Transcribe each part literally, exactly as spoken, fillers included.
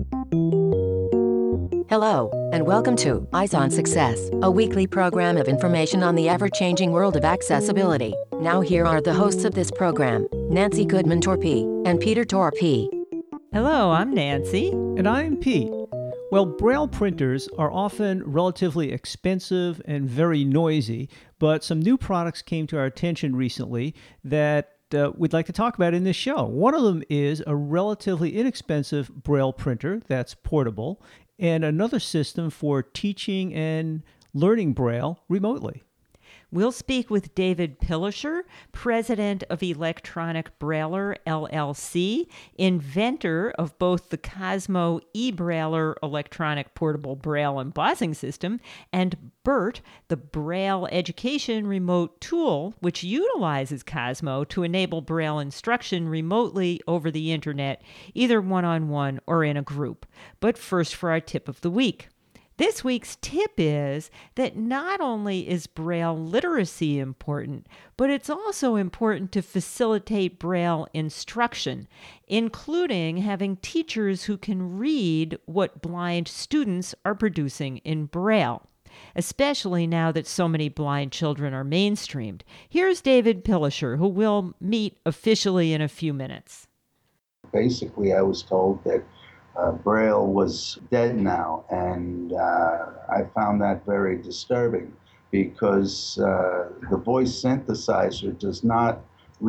Hello, and welcome to Eyes on Success, a weekly program of information on the ever-changing world of accessibility. Now here are the hosts of this program, Nancy Goodman Torpey and Peter Torpey. Hello, I'm Nancy. And I'm Pete. Well, Braille printers are often relatively expensive and very noisy, but some new products came to our attention recently that uh, we'd like to talk about in this show. One of them is a relatively inexpensive Braille printer that's portable, and another system for teaching and learning Braille remotely. We'll speak with David Pilisher, president of Electronic Brailler, L L C, inventor of both the Cosmo eBrailler electronic portable Braille embossing system, and BERT, the Braille education remote tool, which utilizes Cosmo to enable Braille instruction remotely over the internet, either one-on-one or in a group. But first for our tip of the week. This week's tip is that not only is Braille literacy important, but it's also important to facilitate Braille instruction, including having teachers who can read what blind students are producing in Braille, especially now that so many blind children are mainstreamed. Here's David Pilisher, who we'll meet officially in a few minutes. Basically, I was told that Uh, Braille was dead now, and uh, I found that very disturbing because uh, the voice synthesizer does not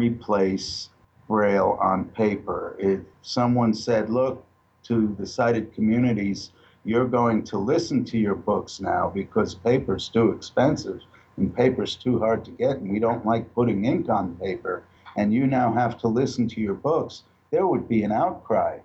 replace Braille on paper. If someone said, look, to the sighted communities, you're going to listen to your books now because paper's too expensive and paper's too hard to get, and we don't like putting ink on paper, and you now have to listen to your books, there would be an outcry.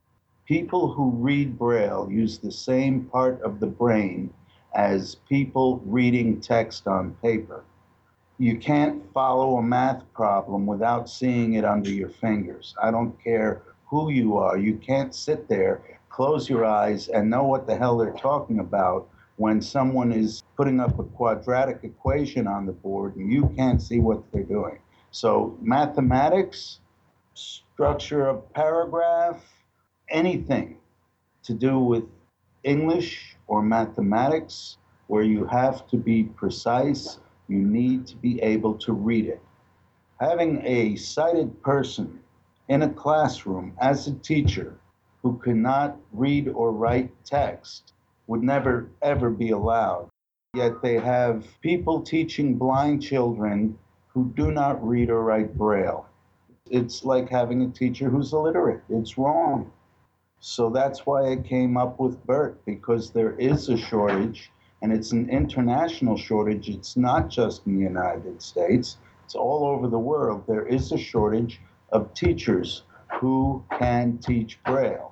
People who read Braille use the same part of the brain as people reading text on paper. You can't follow a math problem without seeing it under your fingers. I don't care who you are. You can't sit there, close your eyes, and know what the hell they're talking about when someone is putting up a quadratic equation on the board and you can't see what they're doing. So mathematics, structure of paragraph, anything to do with English or mathematics where you have to be precise, you need to be able to read it. Having a sighted person in a classroom as a teacher who cannot read or write text would never, ever be allowed. Yet they have people teaching blind children who do not read or write Braille. It's like having a teacher who's illiterate. It's wrong. So that's why I came up with BERT, because there is a shortage, and it's an international shortage. It's not just in the United States. It's all over the world. There is a shortage of teachers who can teach Braille.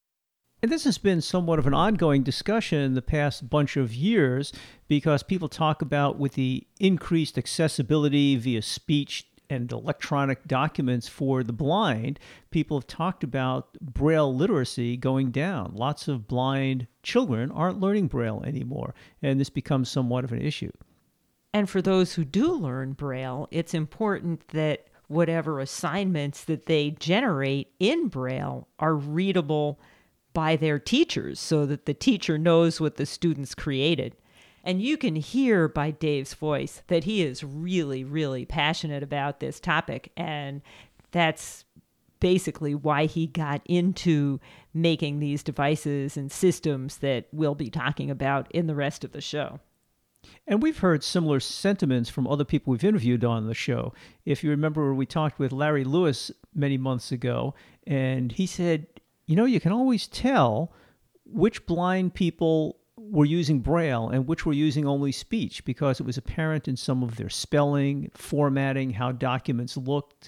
And this has been somewhat of an ongoing discussion in the past bunch of years because people talk about with the increased accessibility via speech and electronic documents for the blind, people have talked about Braille literacy going down. Lots of blind children aren't learning Braille anymore, and this becomes somewhat of an issue. And for those who do learn Braille, it's important that whatever assignments that they generate in Braille are readable by their teachers so that the teacher knows what the students created. And you can hear by Dave's voice that he is really, really passionate about this topic. And that's basically why he got into making these devices and systems that we'll be talking about in the rest of the show. And we've heard similar sentiments from other people we've interviewed on the show. If you remember, we talked with Larry Lewis many months ago, and he said, you know, you can always tell which blind people were using Braille and which were using only speech because it was apparent in some of their spelling, formatting, how documents looked.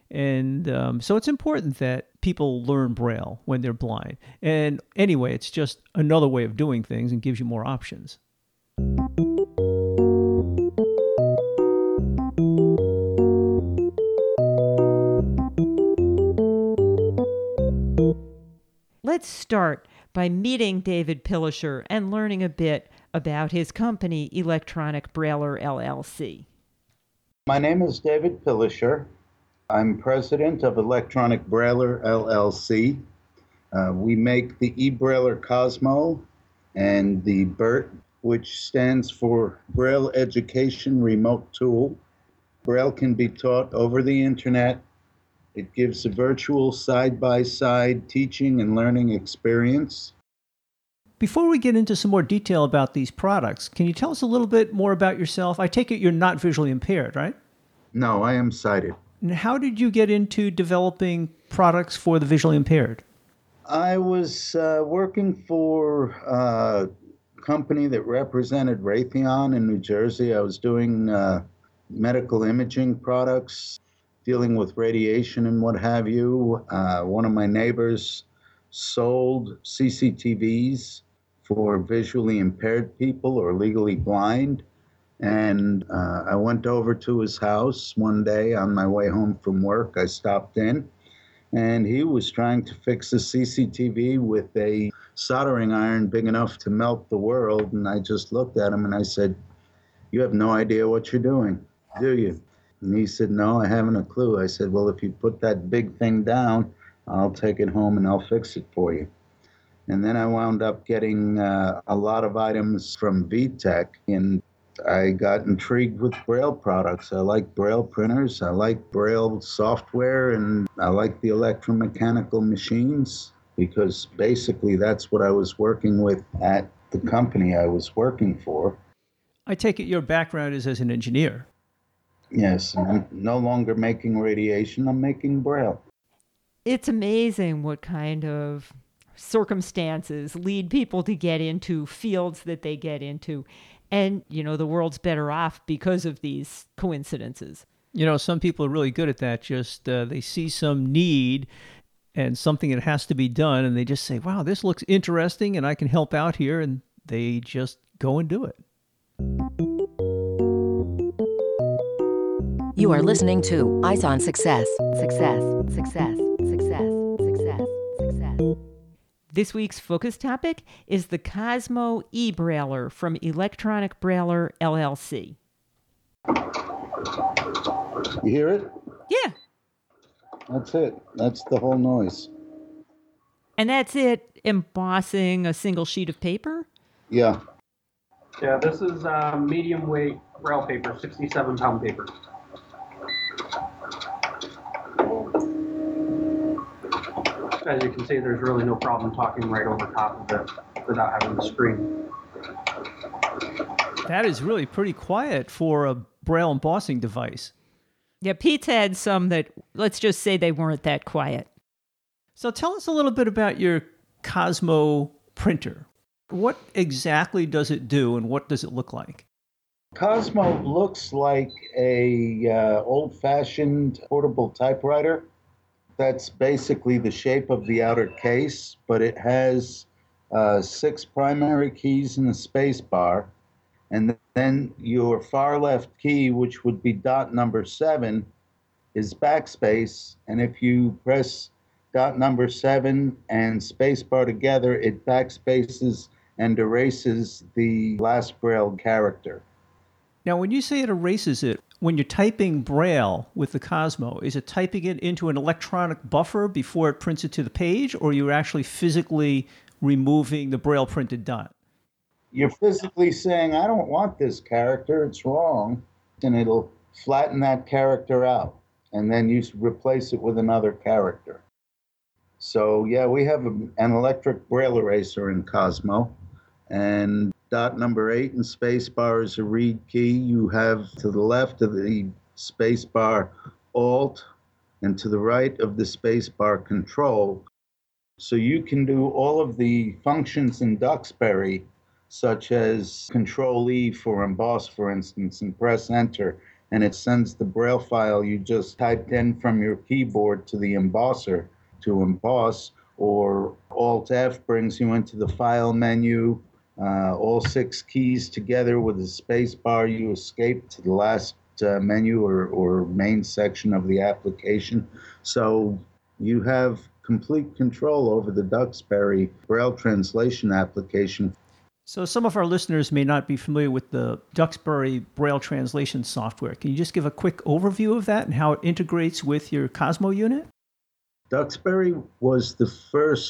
And um, so it's important that people learn Braille when they're blind. And anyway, it's just another way of doing things and gives you more options. Let's start by meeting David Pilisher and learning a bit about his company, Electronic Brailler, L L C. My name is David Pilisher. I'm president of Electronic Brailler, L L C. Uh, we make the eBrailler Cosmo and the BERT, which stands for Braille Education Remote Tool. Braille can be taught over the internet. It gives a virtual side-by-side teaching and learning experience. Before we get into some more detail about these products, can you tell us a little bit more about yourself? I take it you're not visually impaired, right? No, I am sighted. And how did you get into developing products for the visually impaired? I was uh, working for a company that represented Raytheon in New Jersey. I was doing uh, medical imaging products, dealing with radiation and what have you. Uh, one of my neighbors sold C C T Vs for visually impaired people or legally blind. And uh, I went over to his house one day on my way home from work. I stopped in, and he was trying to fix a C C T V with a soldering iron big enough to melt the world. And I just looked at him and I said, "You have no idea what you're doing, do you?" And he said, "No, I haven't a clue." I said, "Well, if you put that big thing down, I'll take it home and I'll fix it for you." And then I wound up getting uh, a lot of items from V TEC, and I got intrigued with Braille products. I like Braille printers, I like Braille software, and I like the electromechanical machines, because basically that's what I was working with at the company I was working for. I take it your background is as an engineer. Yes, and I'm no longer making radiation, I'm making Braille. It's amazing what kind of circumstances lead people to get into fields that they get into. And, you know, the world's better off because of these coincidences. You know, some people are really good at that. Just uh, they see some need and something that has to be done, and they just say, wow, this looks interesting and I can help out here. And they just go and do it. You are listening to Eyes on Success. Success, success, success, success, success. This week's focus topic is the Cosmo eBrailler from Electronic Brailler, L L C. You hear it? Yeah. That's it. That's the whole noise. And that's it, embossing a single sheet of paper? Yeah. Yeah, this is uh, medium weight Braille paper, sixty-seven pound paper. As you can see, there's really no problem talking right over top of it without having the screen. That is really pretty quiet for a Braille embossing device. Yeah, Pete's had some that, let's just say they weren't that quiet. So tell us a little bit about your Cosmo printer. What exactly does it do and what does it look like? Cosmo looks like a uh, old-fashioned portable typewriter. That's basically the shape of the outer case, but it has uh, six primary keys and a space bar. And then your far left key, which would be dot number seven, is backspace. And if you press dot number seven and space bar together, it backspaces and erases the last Braille character. Now, when you say it erases it, when you're typing Braille with the Cosmo, is it typing it into an electronic buffer before it prints it to the page, or you're actually physically removing the Braille printed dot? You're physically saying, I don't want this character, it's wrong, and it'll flatten that character out, and then you replace it with another character. So, yeah, we have a, an electric Braille eraser in Cosmo, and dot number eight and space bar is a read key. You have to the left of the space bar Alt, and to the right of the space bar Control. So you can do all of the functions in Duxbury, such as Control E for emboss, for instance, and press Enter, and it sends the Braille file you just typed in from your keyboard to the embosser to emboss, or Alt F brings you into the file menu. Uh, all six keys together with a space bar, you escape to the last uh, menu or, or main section of the application. So you have complete control over the Duxbury Braille translation application. So some of our listeners may not be familiar with the Duxbury Braille translation software. Can you just give a quick overview of that and how it integrates with your Cosmo unit? Duxbury was the first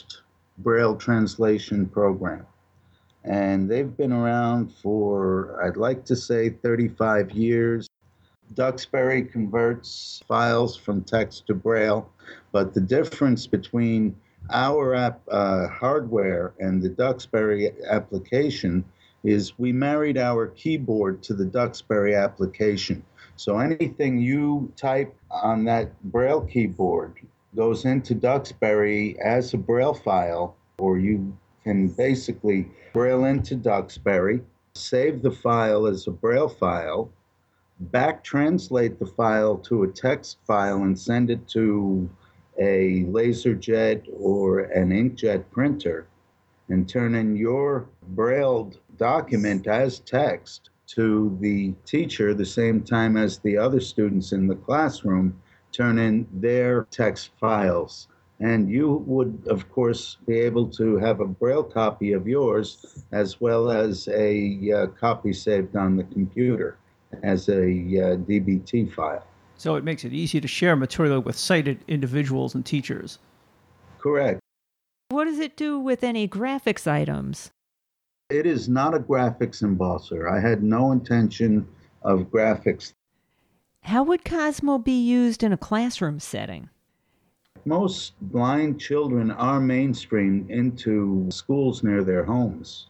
Braille translation program. And they've been around for, I'd like to say, thirty-five years. Duxbury converts files from text to Braille, but the difference between our app, uh, hardware and the Duxbury application is we married our keyboard to the Duxbury application. So anything you type on that Braille keyboard goes into Duxbury as a Braille file, or you can basically Braille into Duxbury, save the file as a Braille file, back translate the file to a text file and send it to a LaserJet or an inkjet printer, and turn in your brailled document as text to the teacher the same time as the other students in the classroom turn in their text files. And you would, of course, be able to have a Braille copy of yours as well as a uh, copy saved on the computer as a uh, D B T file. So it makes it easy to share material with sighted individuals and teachers. Correct. What does it do with any graphics items? It is not a graphics embosser. I had no intention of graphics. How would Cosmo be used in a classroom setting? Most blind children are mainstreamed into schools near their homes.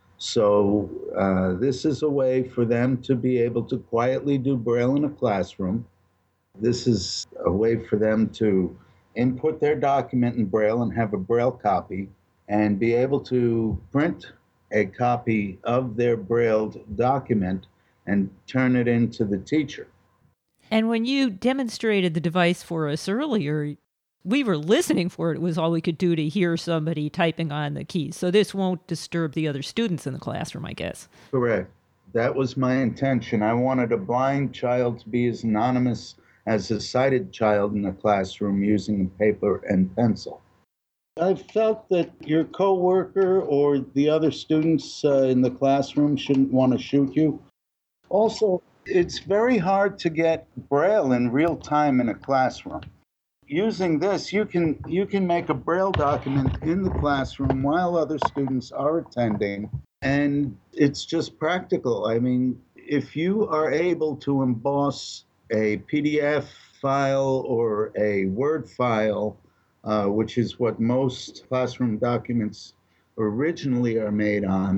So uh, this is a way for them to be able to quietly do Braille in a classroom. This is a way for them to input their document in Braille and have a Braille copy and be able to print a copy of their Brailled document and turn it into the teacher. And when you demonstrated the device for us earlier, we were listening for it. It was all we could do to hear somebody typing on the keys. So this won't disturb the other students in the classroom, I guess. Correct. That was my intention. I wanted a blind child to be as anonymous as a sighted child in the classroom using paper and pencil. I felt that your coworker or the other students uh, in the classroom shouldn't want to shoot you. Also, it's very hard to get Braille in real time in a classroom. Using this, you can you can make a Braille document in the classroom while other students are attending, and it's just practical. I mean, if you are able to emboss a P D F file or a Word file, uh, which is what most classroom documents originally are made on,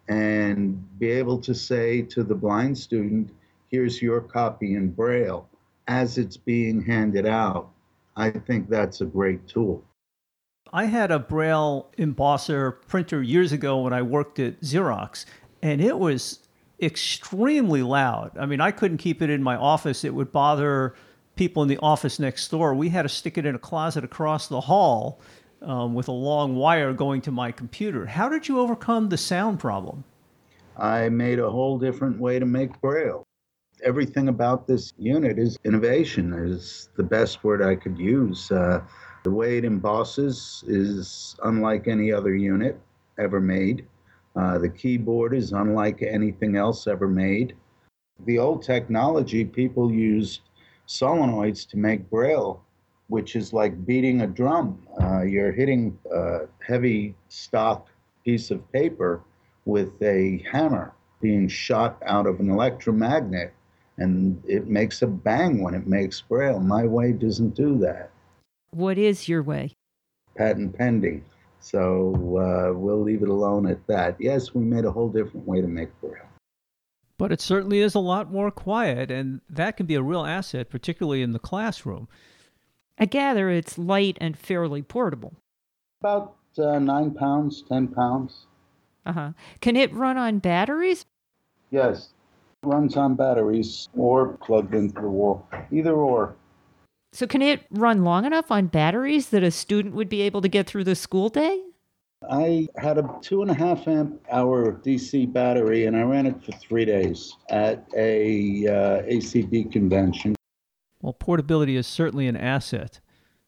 and be able to say to the blind student, here's your copy in Braille as it's being handed out, I think that's a great tool. I had a Braille embosser printer years ago when I worked at Xerox, and it was extremely loud. I mean, I couldn't keep it in my office. It would bother people in the office next door. We had to stick it in a closet across the hall um, with a long wire going to my computer. How did you overcome the sound problem? I made a whole different way to make Braille. Everything about this unit is innovation, is the best word I could use. Uh, the way it embosses is unlike any other unit ever made. Uh, the keyboard is unlike anything else ever made. The old technology, people used solenoids to make Braille, which is like beating a drum. Uh, you're hitting a heavy stock piece of paper with a hammer being shot out of an electromagnet, and it makes a bang when it makes Braille. My way doesn't do that. What is your way? Patent pending. So uh, we'll leave it alone at that. Yes, we made a whole different way to make Braille. But it certainly is a lot more quiet, and that can be a real asset, particularly in the classroom. I gather it's light and fairly portable. About uh, nine pounds, ten pounds. Uh-huh. Can it run on batteries? Yes, it runs on batteries or plugged into the wall, either or. So can it run long enough on batteries that a student would be able to get through the school day? I had a two and a half amp hour D C battery, and I ran it for three days at a uh, A C B convention. Well, portability is certainly an asset.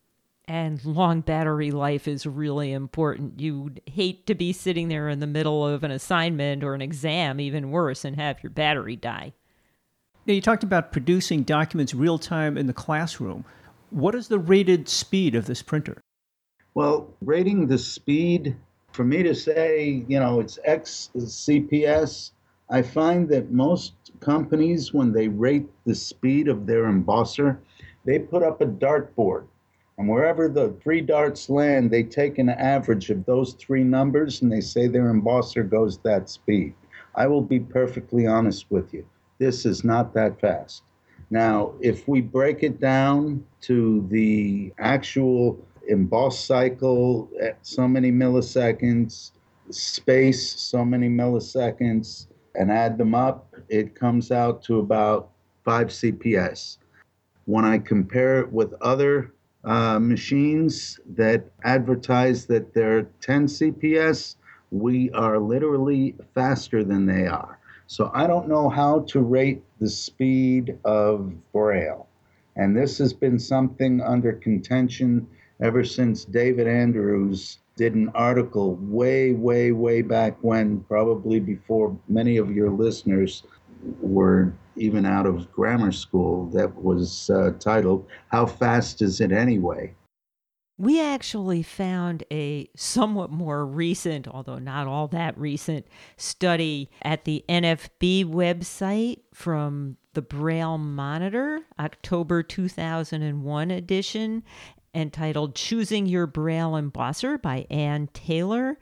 And long battery life is really important. You'd hate to be sitting there in the middle of an assignment or an exam, even worse, and have your battery die. Now, you talked about producing documents real time in the classroom. What is the rated speed of this printer? Well, rating the speed, for me to say, you know, it's X C P S, I find that most companies, when they rate the speed of their embosser, they put up a dartboard. And wherever the three darts land, they take an average of those three numbers and they say their embosser goes that speed. I will be perfectly honest with you. This is not that fast. Now, if we break it down to the actual emboss cycle at so many milliseconds, space so many milliseconds, and add them up, it comes out to about five C P S. When I compare it with other uh, machines that advertise that they're ten C P S, we are literally faster than they are. So I don't know how to rate the speed of Braille. And this has been something under contention ever since David Andrews did an article way, way, way back when, probably before many of your listeners were even out of grammar school, that was uh, titled, How Fast Is It Anyway? We actually found a somewhat more recent, although not all that recent, study at the N F B website from the Braille Monitor, October two thousand one edition, entitled Choosing Your Braille Embosser by Ann Taylor.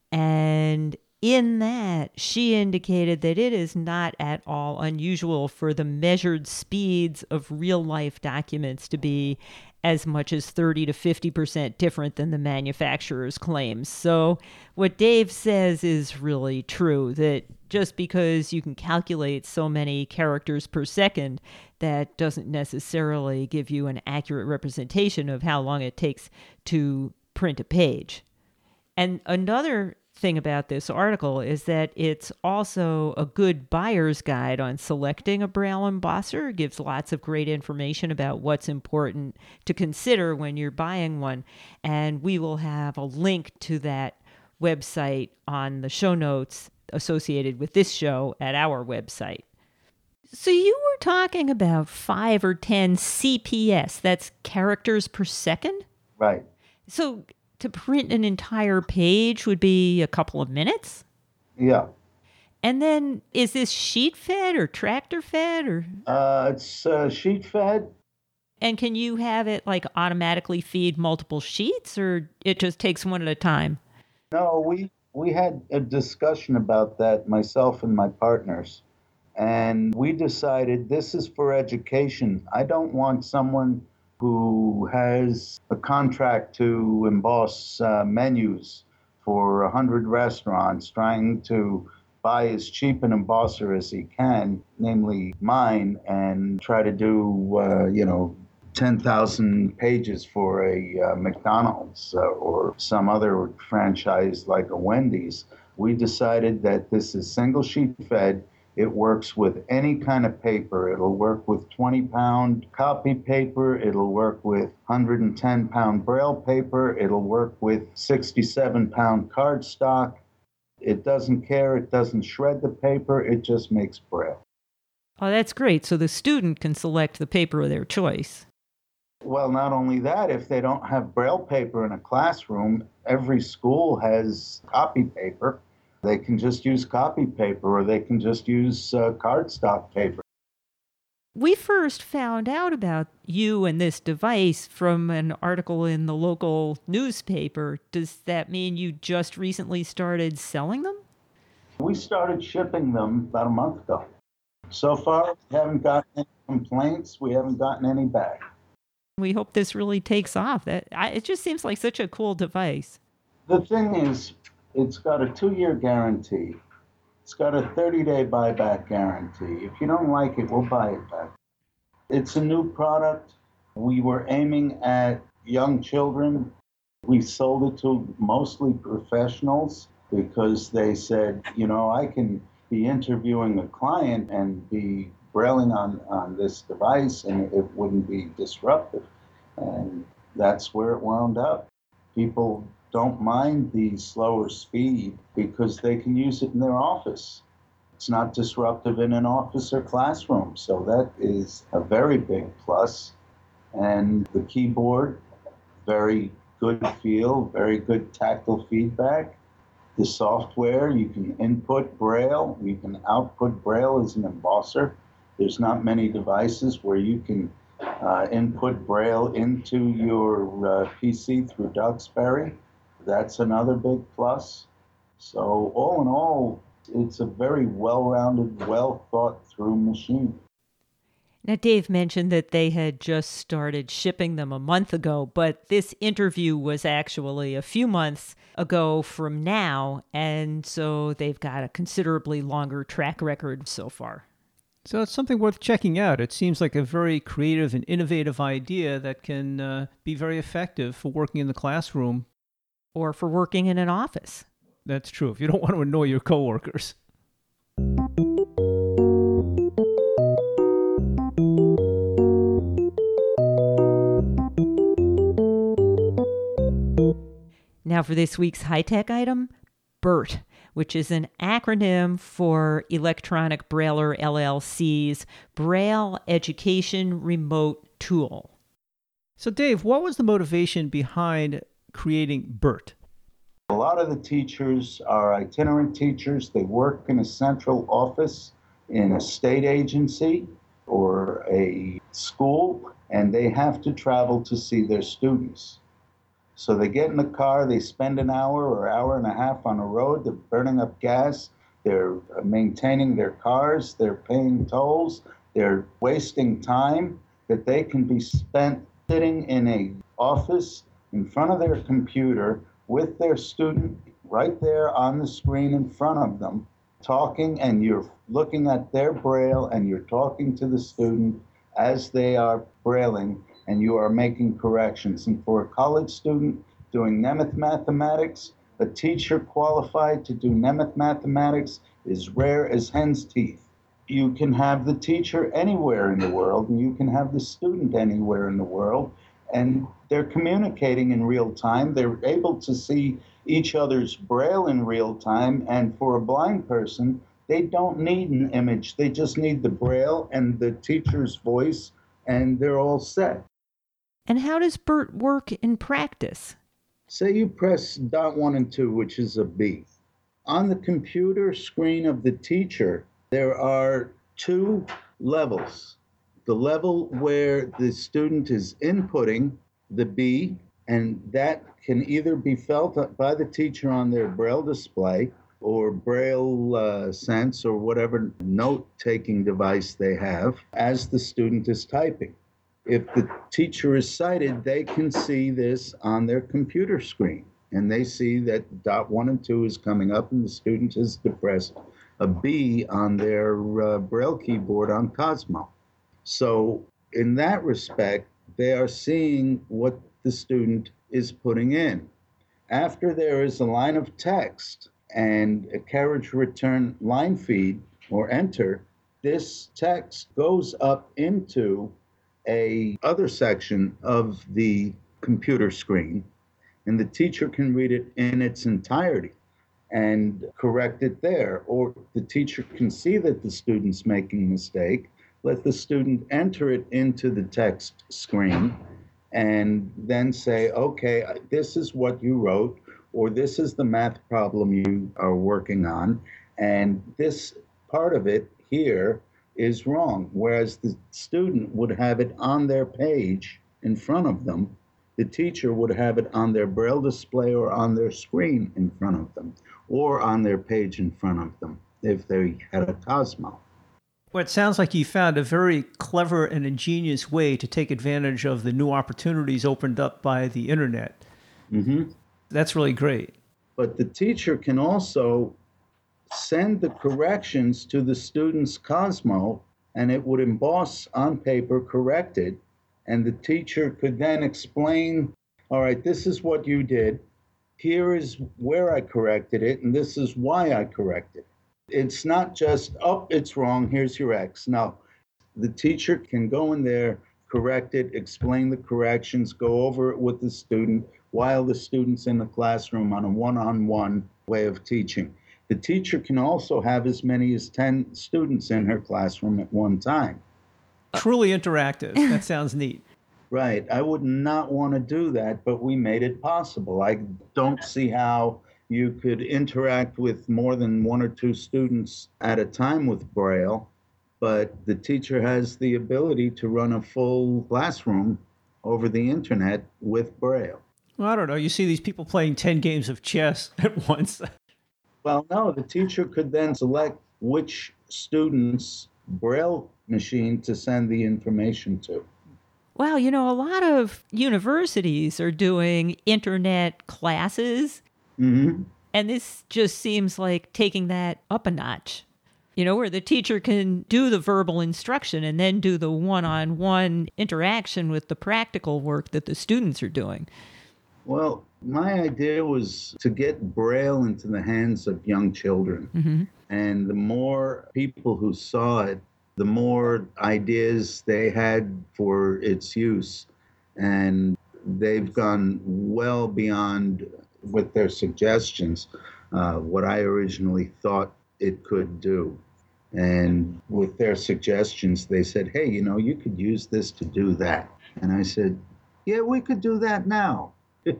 And in that, she indicated that it is not at all unusual for the measured speeds of real-life documents to be as much as thirty to fifty percent different than the manufacturer's claims. So what Dave says is really true, that just because you can calculate so many characters per second, that doesn't necessarily give you an accurate representation of how long it takes to print a page. And another thing about this article is that it's also a good buyer's guide on selecting a Braille embosser. It gives lots of great information about what's important to consider when you're buying one. And we will have a link to that website on the show notes associated with this show at our website. So you were talking about five or ten C P S, that's characters per second? Right. So to print an entire page would be a couple of minutes? Yeah. And then is this sheet fed or tractor fed or? Uh, it's uh, sheet fed. And can you have it like automatically feed multiple sheets, or it just takes one at a time? No, we we had a discussion about that, myself and my partners, and we decided this is for education. I don't want someone who has a contract to emboss uh, menus for a hundred restaurants trying to buy as cheap an embosser as he can, namely mine, and try to do, uh, you know, ten thousand pages for a uh, McDonald's uh, or some other franchise like a Wendy's. We decided that this is single sheet fed. It works with any kind of paper. It'll work with twenty pound copy paper. It'll work with one hundred ten pound Braille paper. It'll work with sixty-seven pound cardstock. It doesn't care. It doesn't shred the paper. It just makes Braille. Oh, that's great. So the student can select the paper of their choice. Well, not only that, if they don't have Braille paper in a classroom, every school has copy paper. They can just use copy paper, or they can just use uh, cardstock paper. We first found out about you and this device from an article in the local newspaper. Does that mean you just recently started selling them? We started shipping them about a month ago. So far, we haven't gotten any complaints. We haven't gotten any back. We hope this really takes off. That I, it just seems like such a cool device. The thing is, it's got a two-year guarantee. It's got a thirty-day buyback guarantee. If you don't like it, we'll buy it back. It's a new product. We were aiming at young children. We sold it to mostly professionals because they said, you know, I can be interviewing a client and be brailing on, on this device and it wouldn't be disruptive. And that's where it wound up. People don't mind the slower speed because they can use it in their office. It's not disruptive in an office or classroom, so that is a very big plus. And the keyboard, very good feel, very good tactile feedback. The software, you can input Braille, you can output Braille as an embosser. There's not many devices where you can uh, input Braille into your uh, P C through Duxbury. That's another big plus. So all in all, it's a very well-rounded, well-thought-through machine. Now, Dave mentioned that they had just started shipping them a month ago, but this interview was actually a few months ago from now, and so they've got a considerably longer track record so far. So it's something worth checking out. It seems like a very creative and innovative idea that can uh, be very effective for working in the classroom. Or for working in an office. That's true, if you don't want to annoy your coworkers. Now for this week's high-tech item, BERT, which is an acronym for Electronic Brailler L L C's Braille Education Remote Tool. So Dave, what was the motivation behind creating BERT? A lot of the teachers are itinerant teachers. They work in a central office in a state agency or a school, and they have to travel to see their students. So they get in the car, they spend an hour or hour and a half on a road, they're burning up gas, they're maintaining their cars, they're paying tolls, they're wasting time that they can be spent sitting in an office in front of their computer with their student right there on the screen in front of them, talking, and you're looking at their Braille and you're talking to the student as they are brailing, and you are making corrections. And for a college student doing Nemeth mathematics, a teacher qualified to do Nemeth mathematics is rare as hen's teeth. You can have the teacher anywhere in the world, and you can have the student anywhere in the world, and they're communicating in real time. They're able to see each other's Braille in real time, and for a blind person, they don't need an image. They just need the Braille and the teacher's voice, and they're all set. And how does BERT work in practice? Say you press dot one and two, which is a B. On the computer screen of the teacher, there are two levels. The level where the student is inputting the B, and that can either be felt by the teacher on their Braille display or Braille uh, Sense or whatever note-taking device they have as the student is typing. If the teacher is sighted, they can see this on their computer screen, and they see that dot one and two is coming up, and the student has depressed a B on their uh, Braille keyboard on Cosmo. So in that respect, they are seeing what the student is putting in. After there is a line of text and a carriage return line feed or enter, this text goes up into a other section of the computer screen, and the teacher can read it in its entirety and correct it there. Or the teacher can see that the student's making a mistake, let the student enter it into the text screen, and then say, okay, this is what you wrote, or this is the math problem you are working on, and this part of it here is wrong. Whereas the student would have it on their page in front of them, the teacher would have it on their Braille display or on their screen in front of them, or on their page in front of them if they had a Cosmo. Well, it sounds like you found a very clever and ingenious way to take advantage of the new opportunities opened up by the internet. Mm-hmm. That's really great. But the teacher can also send the corrections to the student's Cosmo, and it would emboss on paper corrected, and the teacher could then explain, all right, this is what you did, here is where I corrected it, and this is why I corrected it. It's not just, oh, it's wrong, here's your X. No, the teacher can go in there, correct it, explain the corrections, go over it with the student while the student's in the classroom on a one-on-one way of teaching. The teacher can also have as many as ten students in her classroom at one time. Truly interactive. That sounds neat. Right. I would not want to do that, but we made it possible. I don't see how you could interact with more than one or two students at a time with Braille, but the teacher has the ability to run a full classroom over the internet with Braille. Well, I don't know. You see these people playing ten games of chess at once. Well, no, the teacher could then select which student's Braille machine to send the information to. Wow, you know, a lot of universities are doing internet classes. Mm-hmm. And this just seems like taking that up a notch, you know, where the teacher can do the verbal instruction and then do the one-on-one interaction with the practical work that the students are doing. Well, my idea was to get Braille into the hands of young children. Mm-hmm. And the more people who saw it, the more ideas they had for its use. And they've gone well beyond, with their suggestions, uh, what I originally thought it could do. And with their suggestions, they said, hey, you know, you could use this to do that. And I said, yeah, we could do that now.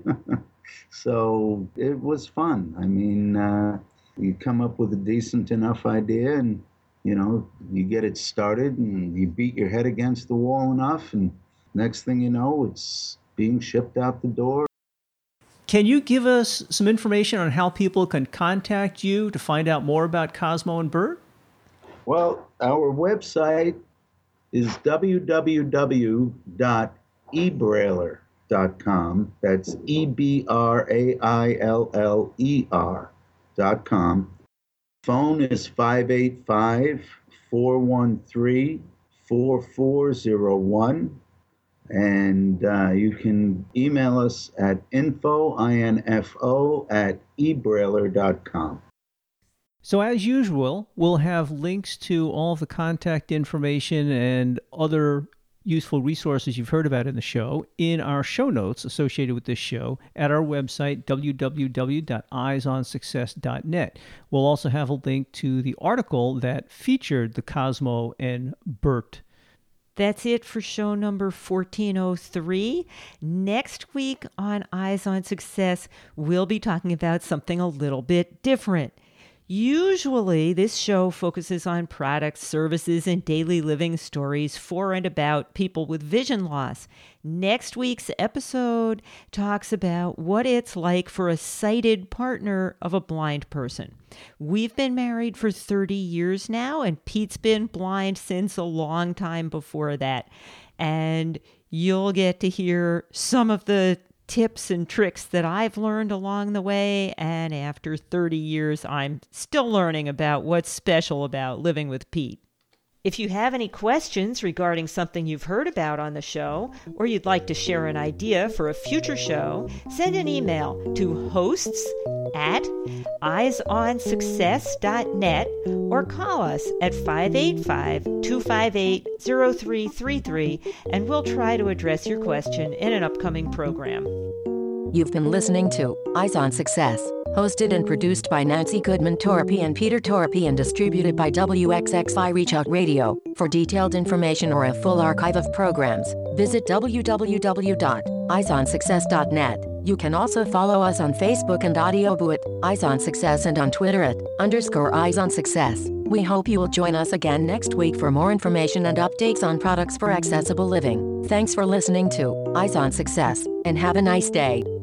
So it was fun. I mean, uh, you come up with a decent enough idea and, you know, you get it started and you beat your head against the wall enough, and next thing you know, it's being shipped out the door. Can you give us some information on how people can contact you to find out more about Cosmo and Bert? Well, our website is w w w dot e brailer dot com. That's E B R A I L L E R dot com. Phone is five eight five, four one three, four four zero one. And uh, you can email us at info, I N F O, at e brailer dot com. So as usual, we'll have links to all of the contact information and other useful resources you've heard about in the show in our show notes associated with this show at our website, w w w dot eyes on success dot net. We'll also have a link to the article that featured the Cosmo and Bert. That's it for show number fourteen oh three. Next week on Eyes on Success, we'll be talking about something a little bit different. Usually, this show focuses on products, services, and daily living stories for and about people with vision loss. Next week's episode talks about what it's like for a sighted partner of a blind person. We've been married for thirty years now, and Pete's been blind since a long time before that. And you'll get to hear some of the tips and tricks that I've learned along the way, and after thirty years, I'm still learning about what's special about living with Pete. If you have any questions regarding something you've heard about on the show, or you'd like to share an idea for a future show, send an email to hosts at eyes on success dot net or call us at five eight five, two five eight, zero three three three, and we'll try to address your question in an upcoming program. You've been listening to Eyes on Success, hosted and produced by Nancy Goodman Torpy and Peter Torpy and distributed by W X X I Reach Out Radio. For detailed information or a full archive of programs, visit w w w dot eyes on success dot net. You can also follow us on Facebook and Audioboo at Eyes on Success and on Twitter at underscore Eyes on Success. We hope you will join us again next week for more information and updates on products for accessible living. Thanks for listening to Eyes on Success, and have a nice day.